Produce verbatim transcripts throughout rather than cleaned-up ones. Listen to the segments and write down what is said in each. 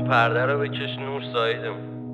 پرده رو بکش نور سایدم.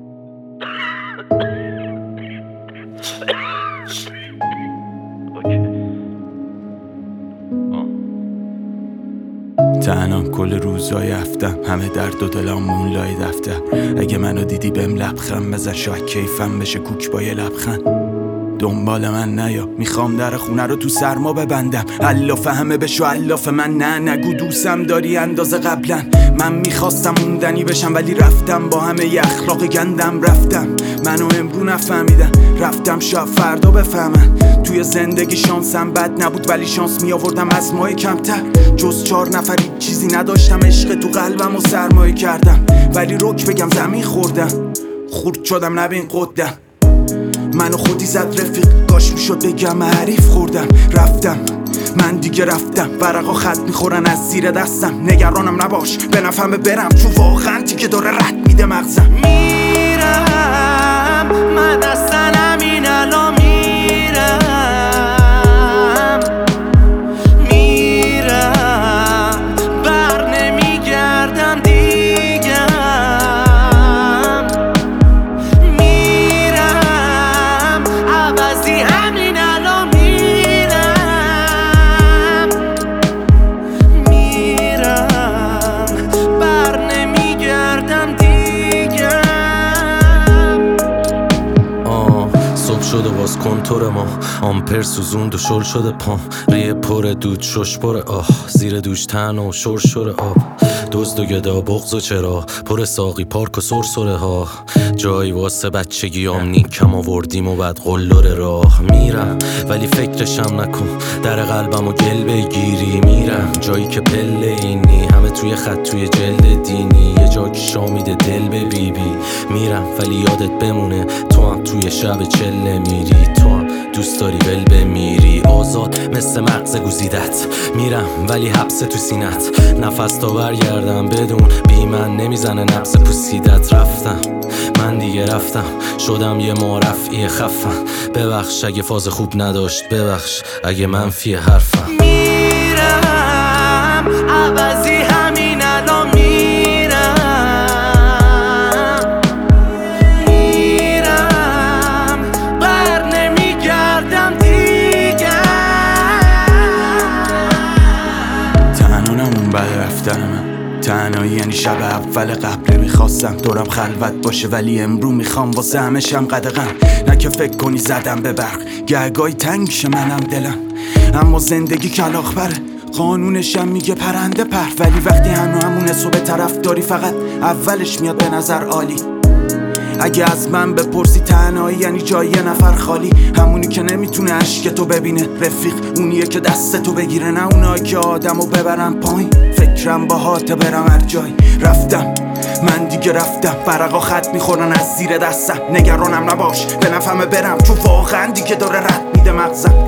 تنها کل روزای هفتم همه درد و دلم مون لای دفتر. اگه منو دیدی بهم لبخند بزن، شاید کیفم بشه کوک با یه لبخند. دنبال من نیا، میخوام در خونه رو تو سرما ببندم. الاف همه بشو الاف من، نه نگو دوستم داری اندازه قبلا. من میخواستم موندنی بشم ولی رفتم، با همه ی اخلاق گندم رفتم. منو امرو نفهمیدن، رفتم شاید فردا بفهمن. توی زندگی شانسم بد نبود ولی شانس میآوردم از ماه کمتر. جز چهار نفری چیزی نداشتم، عشق تو قلبم و سرمایه کردم. ولی رک بگم زمین خوردم، خورد شدم نبین قدم. منو خودی زد رفیق، کاش میشد بگم حریف خوردم. رفتم من دیگه رفتم، ورقا خط میخورن از زیر دستم. نگرانم نباش به نفهم برم، چون واقعا دیگه داره رد میده مغزم. میرم من اصلا همین الان میرم، میرم بر نمیگردم دیگه. میرم عوضی همین الان میرم، میرم بر نمیگردم دیگه. آه صبح شده باز کنتور ما، آمپر سوزوند و شل شده پام. ریه پر دود شش پر آه، زیر دوش تن و شور شور آب. دزد و گدا بغض و چرا پر ساقی پارک و سرسره ها. جایی واسه بچگیام نیکم آوردیم و بعد قلدر راه. میرم ولی فکرشم نکن، در قلبم و گل بگیری. میرم جایی که پله اینی، همه توی خط توی جلد دینی. یه جا که شامیده دل به بی بی. میرم ولی یادت بمونه تو هم توی شب چله میری. تو هم دوست داری ول بمیری، آزاد مثل مغز گزیدت. میرم ولی حبس تو سینت، نفس تا برگردم بدون بی من نمیزنه نبض پوسیدت. رفتم من دیگه رفتم، شدم یه معرفی خفم. ببخش اگه فاز خوب نداشت، ببخش اگه منفی حرفم. میرم عوضی همین الان میرم، میرم بر نمیگردم دیگه. تنها نمون بعد رفتن من، تنهایی یعنی شب اول قبل. میخواستم دورم خلوت باشه ولی امرو میخوام واسه همشم قدغن. نه که فکر کنی زدم به برق، گهگاهی تنگ شه منم دلم. اما زندگی کلاغ بره، قانونشم میگه پرنده پر. ولی وقتی هنو همونه صبح طرف داری، فقط اولش میاد به نظر عالی. اگه از من بپرسی تنهایی یعنی جای یه نفر خالی. همونی که نمیتونه عشق تو ببینه رفیق، اونیه که دست تو بگیره. نه اونایی که آدمو ببرن پایین، فکرم با هات برم هر جای. رفتم من دیگه رفتم، ورقا خط میخورن از زیر دستم. نگرانم نباش به نفهم برم، چون واقعا دیگه داره رد میده مغزم.